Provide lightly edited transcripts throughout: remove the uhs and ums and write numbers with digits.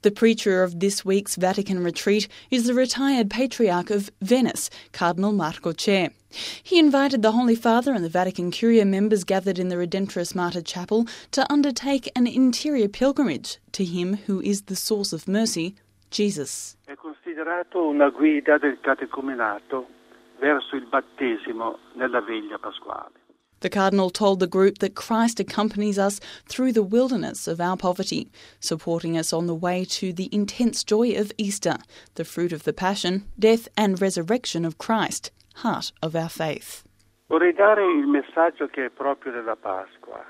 The preacher of this week's Vatican retreat is the retired Patriarch of Venice, Cardinal Marco Cei. He invited the Holy Father and the Vatican Curia members gathered in the Redemptoris Mater Chapel to undertake an interior pilgrimage to him who is the source of mercy, Jesus. È considerato una guida del catecumenato verso il battesimo nella veglia pasquale. The Cardinal told the group that Christ accompanies us through the wilderness of our poverty, supporting us on the way to the intense joy of Easter, the fruit of the passion, death and resurrection of Christ, heart of our faith. Vorrei dare il messaggio che è proprio della Pasqua.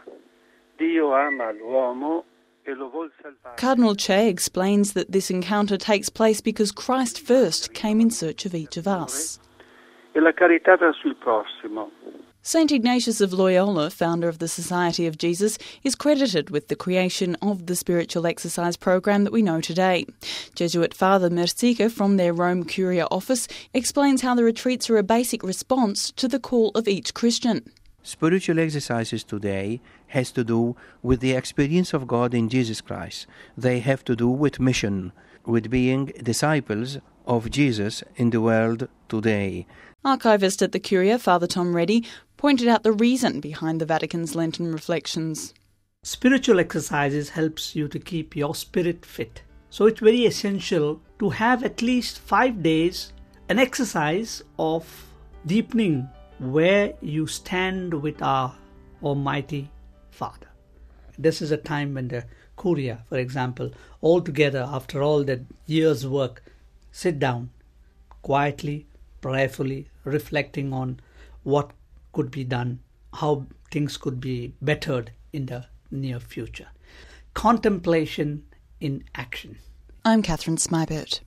Dio ama l'uomo e lo vuol salvare. Cardinal Cei explains that this encounter takes place because Christ first came in search of each of us. E la carità verso il prossimo. St. Ignatius of Loyola, founder of the Society of Jesus, is credited with the creation of the spiritual exercise program that we know today. Jesuit Father Merzica from their Rome Curia office explains how the retreats are a basic response to the call of each Christian. Spiritual exercises today has to do with the experience of God in Jesus Christ. They have to do with mission, with being disciples of Jesus in the world today. Archivist at the Curia, Father Tom Reddy, pointed out the reason behind the Vatican's Lenten reflections. Spiritual exercises helps you to keep your spirit fit. So it's very essential to have at least 5 days an exercise of deepening where you stand with our Almighty Father. This is a time when the Curia, for example, all together after all that year's work, sit down quietly, prayerfully, reflecting on what could be done, how things could be bettered in the near future. Contemplation in action. I'm Catherine Smybert.